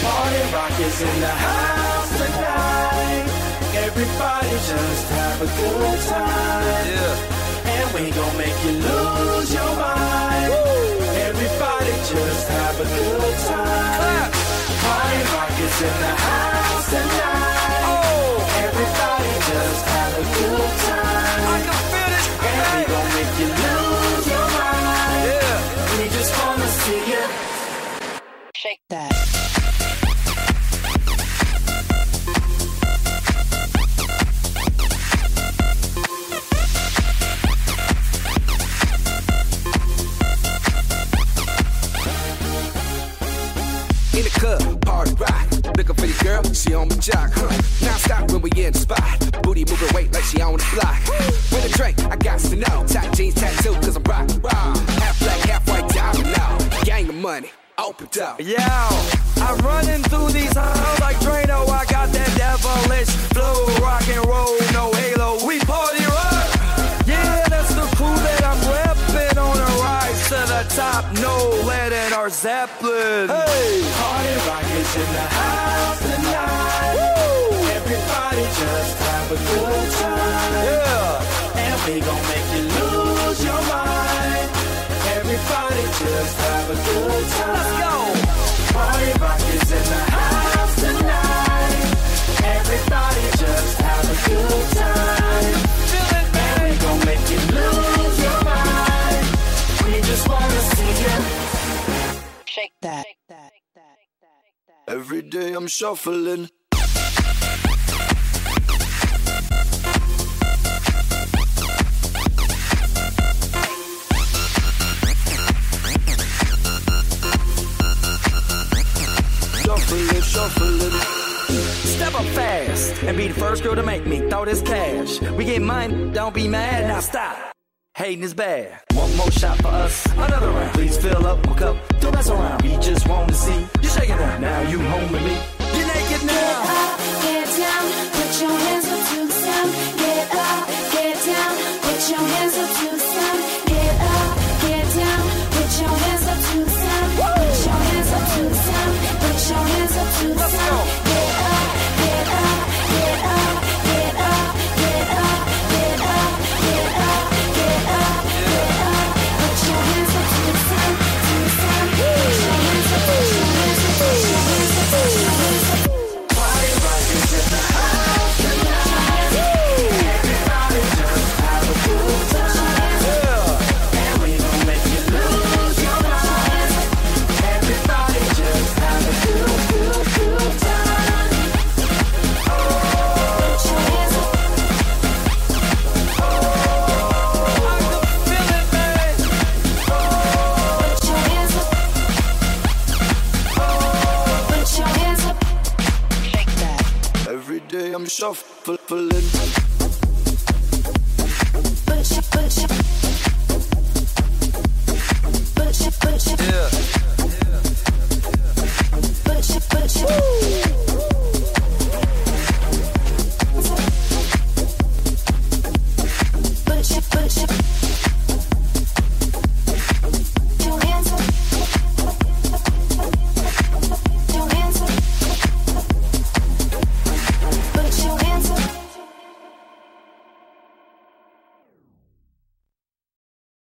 Party Rock is in the house tonight. Everybody just have a good time. Yeah. And we gon' make you lose your mind. Woo. Everybody just have a good time. Party Rock is in the house tonight. Oh. Everybody just have a good time. I can feel it. And we gon' make you lose your mind. Yeah. We just wanna see you shake that. In the club, party rock. Looking for your girl, she on my jock. Now stop when we in the spot. Booty moving weight like she on the block. With a drink, I got to know. Tight jeans tattoo, cause I'm rock, raw. Half black, half white, diamond now. Gang of money, open up. Yo, I'm running through these halls like Drano. I got that devilish flow. Rock and roll, no halo. We party rock. Yeah, that's the crew that I'm repping on a rise to the top. No lead in our Zeppelin. Hey, Party Rock is in the house tonight. Woo. Everybody just have a good time. Yeah, and we gon' make you lose your mind. Everybody just have a good time. Let's go. Party Rock is in the house tonight. Everybody just have a good time. Feel it, man. And we gon' make you lose your mind. We just wanna see you shake that. Every day I'm shuffling. Shuffling. Step up fast and be the first girl to make me throw this cash. We get money, don't be mad, now stop. Hating is bad. One more shot for us, another round. Please fill up my cup, don't mess around. We just want to see you shaking it. Now you home with me. You're naked now. Get up, get down, put your hands up to the sound. Get up, get down, put your hands up to the sound. Get up, get down, put your hands up to the sound. Put your hands up to the sound. Put your hands up to the sound. Get up, get up, get up, get up, get up, get up, get up, get up, get up. Put your hands up to the sound, to the sound. Put your hands up, put your hands up, put your hands up, put your hands up. Party Rock is in the house tonight. Everybody just have a good time. Yeah. And we gon' make you lose your mind. Everybody just have a good time. Put your hands up. I can feel it, man. Put your hands up. Put your hands up. Shake that. Every day I'm shuffling. Put your, put your. Put your, put your. Yeah. Put your, put your.